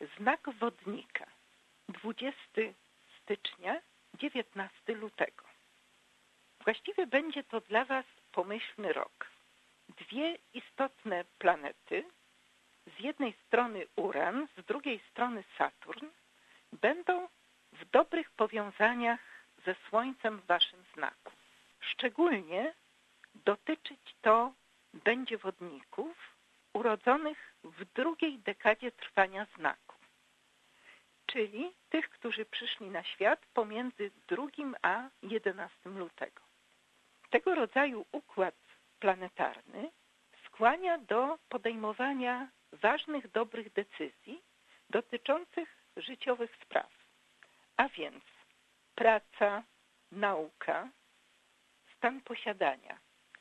Znak wodnika. 20 stycznia, 19 lutego. Właściwie będzie to dla Was pomyślny rok. Dwie istotne planety, z jednej strony Uran, z drugiej strony Saturn, będą w dobrych powiązaniach ze Słońcem w Waszym znaku. Szczególnie dotyczyć to będzie wodników urodzonych w drugiej dekadzie trwania znaku, czyli tych, którzy przyszli na świat pomiędzy 2 a 11 lutego. Tego rodzaju układ planetarny skłania do podejmowania ważnych, dobrych decyzji dotyczących życiowych spraw, a więc praca, nauka, stan posiadania.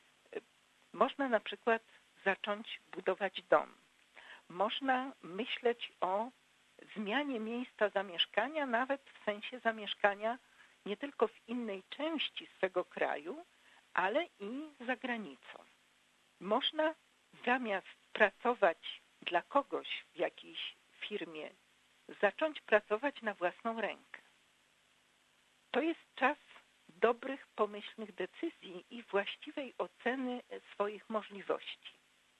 Można na przykład zacząć budować dom. Można myśleć o zmianie miejsca zamieszkania, nawet w sensie zamieszkania nie tylko w innej części swego kraju, ale i za granicą. Można zamiast pracować dla kogoś w jakiejś firmie, zacząć pracować na własną rękę. To jest czas dobrych, pomyślnych decyzji i właściwej oceny swoich możliwości.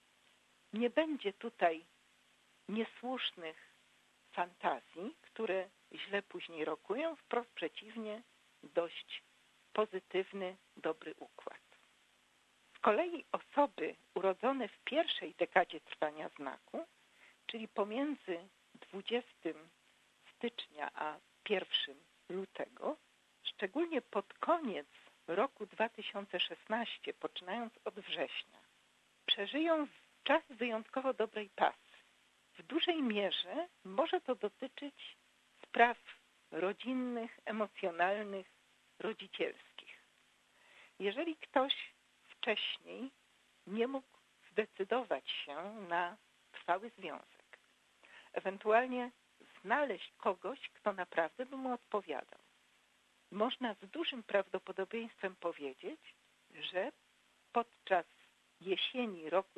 Nie będzie tutaj niesłusznych fantazji, które źle później rokują, wprost przeciwnie, dość pozytywny, dobry układ. Z kolei osoby urodzone w pierwszej dekadzie trwania znaku, czyli pomiędzy 20 stycznia a 1 lutego, szczególnie pod koniec roku 2016, poczynając od września, przeżyją czas wyjątkowo dobrej pasy. W dużej mierze może to dotyczyć spraw rodzinnych, emocjonalnych, rodzicielskich. Jeżeli ktoś wcześniej nie mógł zdecydować się na trwały związek, ewentualnie znaleźć kogoś, kto naprawdę by mu odpowiadał, można z dużym prawdopodobieństwem powiedzieć, że podczas jesieni roku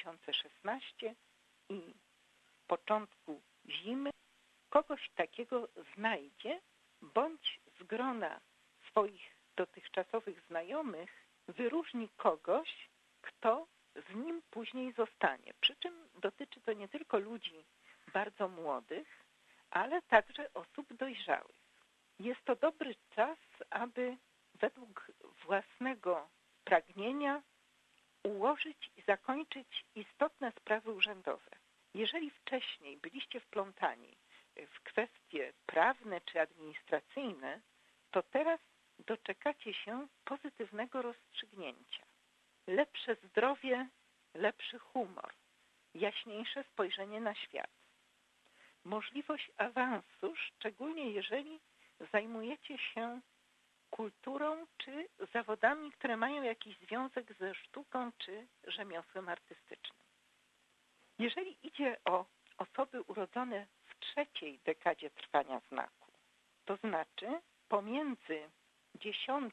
2016 i początku zimy kogoś takiego znajdzie, bądź z grona swoich dotychczasowych znajomych wyróżni kogoś, kto z nim później zostanie. Przy czym dotyczy to nie tylko ludzi bardzo młodych, ale także osób dojrzałych. Jest to dobry czas, aby według własnego pragnienia ułożyć i zakończyć istotne sprawy urzędowe. Jeżeli wcześniej byliście wplątani w kwestie prawne czy administracyjne, to teraz doczekacie się pozytywnego rozstrzygnięcia. Lepsze zdrowie, lepszy humor, jaśniejsze spojrzenie na świat. Możliwość awansu, szczególnie jeżeli zajmujecie się kulturą czy zawodami, które mają jakiś związek ze sztuką czy rzemiosłem artystycznym. Jeżeli idzie o osoby urodzone w trzeciej dekadzie trwania znaku, to znaczy pomiędzy 10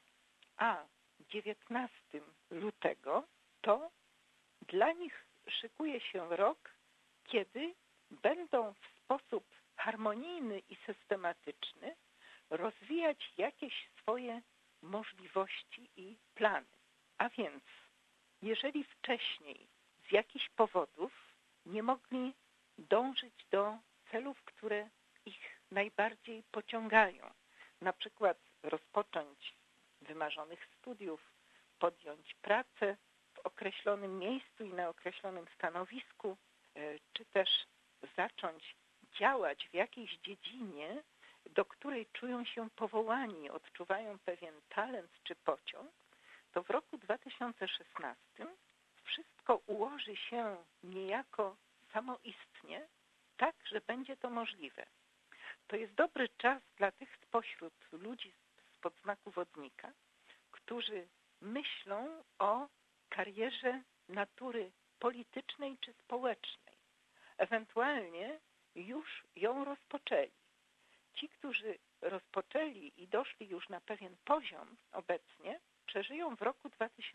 a 19 lutego, to dla nich szykuje się rok, kiedy będą w sposób harmonijny i systematyczny rozwijać jakieś swoje możliwości i plany. A więc, jeżeli wcześniej z jakichś powodów nie mogli dążyć do celów, które ich najbardziej pociągają, na przykład rozpocząć wymarzonych studiów, podjąć pracę w określonym miejscu i na określonym stanowisku, czy też zacząć działać w jakiejś dziedzinie, do której czują się powołani, odczuwają pewien talent czy pociąg, to w roku 2016 wszystko ułoży się niejako samoistnie, tak, że będzie to możliwe. To jest dobry czas dla tych spośród ludzi spod znaku wodnika, którzy myślą o karierze natury politycznej czy społecznej. Ewentualnie już ją rozpoczęli. Ci, którzy rozpoczęli i doszli już na pewien poziom obecnie, przeżyją w roku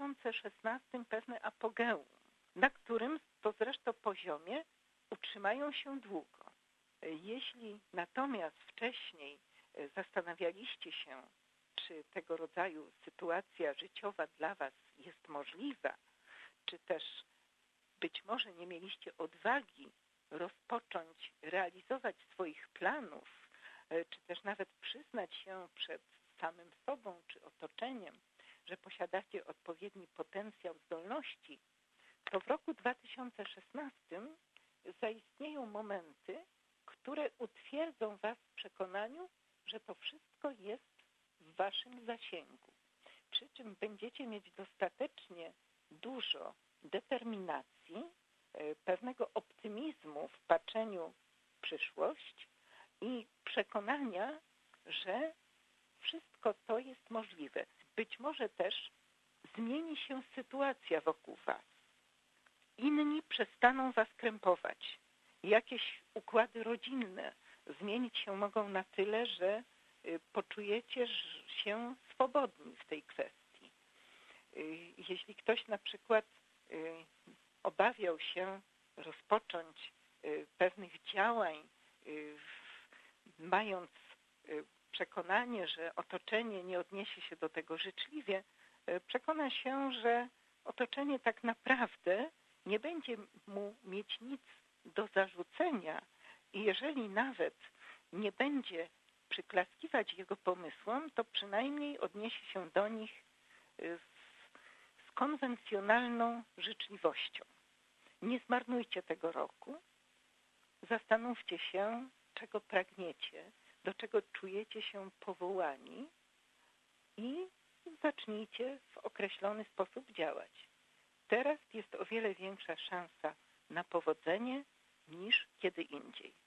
2016 pewne apogeum, na którym to zresztą poziomie utrzymają się długo. Jeśli natomiast wcześniej zastanawialiście się, czy tego rodzaju sytuacja życiowa dla Was jest możliwa, czy też być może nie mieliście odwagi rozpocząć realizować swoich planów, czy też nawet przyznać się przed samym sobą czy otoczeniem, że posiadacie odpowiedni potencjał zdolności, to w roku 2016 zaistnieją momenty, które utwierdzą Was w przekonaniu, że to wszystko jest w Waszym zasięgu. Przy czym będziecie mieć dostatecznie dużo determinacji, pewnego optymizmu w patrzeniu w przyszłość i przekonania, że wszystko to jest możliwe. Być może też zmieni się sytuacja wokół Was. Inni przestaną Was krępować. Jakieś układy rodzinne zmienić się mogą na tyle, że poczujecie się swobodni w tej kwestii. Jeśli ktoś na przykład obawiał się rozpocząć pewnych działań, mając przekonanie, że otoczenie nie odniesie się do tego życzliwie, przekona się, że otoczenie tak naprawdę nie będzie mu mieć nic do zarzucenia i jeżeli nawet nie będzie przyklaskiwać jego pomysłom, to przynajmniej odniesie się do nich z konwencjonalną życzliwością. Nie zmarnujcie tego roku. Zastanówcie się, czego pragniecie, do czego czujecie się powołani i zacznijcie w określony sposób działać. Teraz jest o wiele większa szansa na powodzenie niż kiedy indziej.